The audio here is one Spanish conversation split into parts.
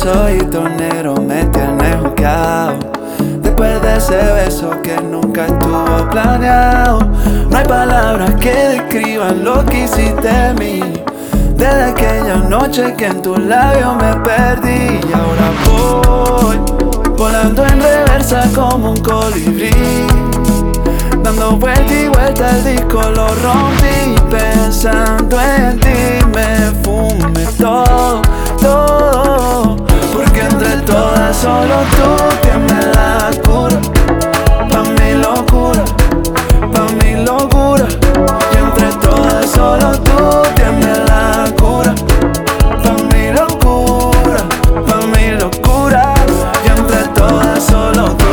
esos ojitos negros me tienes juzgado. Después de ese beso que nunca estuvo planeado, no hay palabras que describan lo que hiciste en mí. Desde aquella noche que en tus labios me perdí. Y ahora voy volando en reversa como un colibrí, dando vuelta y vuelta el disco lo rompí. Pensando en ti me fumé todo, todo. Porque entre todas solo tú tienes la cura pa' mi locura, pa' mi locura. Y entre todas solo tú tienes la cura pa' mi locura, pa' mi locura. Y entre todas solo tú.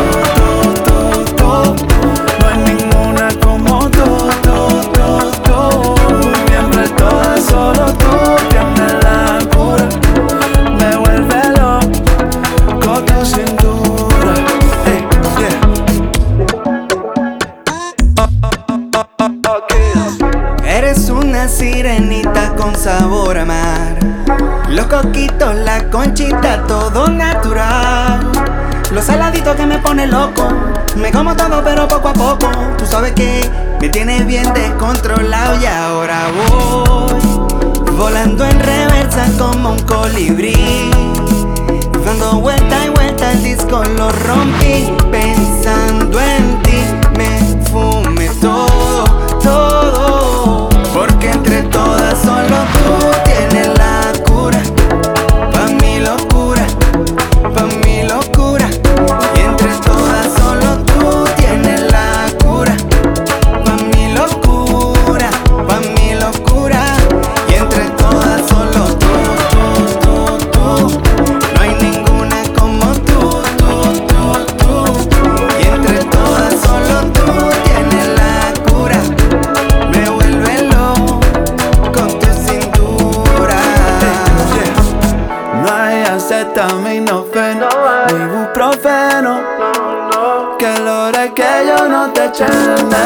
No hay ninguna como tú. Y entre todas solo tú tienes la cura. Me vuelve loco tu cintura. Hey, yeah. Eres una sirenita con sabor a mar. Los coquitos, la conchita, todo natural. Los saladitos que me pone loco. Me como todo pero poco a poco. Tú sabes que me tienes bien descontrolado. Y ahora voy volando en reversa como un colibrí, dando vuelta y vuelta el disco lo rompí. Pensando en ti me fumé todo, todo. Porque entre todas solo tú tienes la cura pa' mi locura, pa' mi locura. Y entre todas solo tú tienes la cura pa' mi locura, pa' mi locura. Y entre todas solo tú. No hay ninguna como tú. Y entre todas solo tú tienes la cura. Me vuelve loco con tu cintura. No hay acetaminofeno ni ibuprofeno que logre que yo no te eche de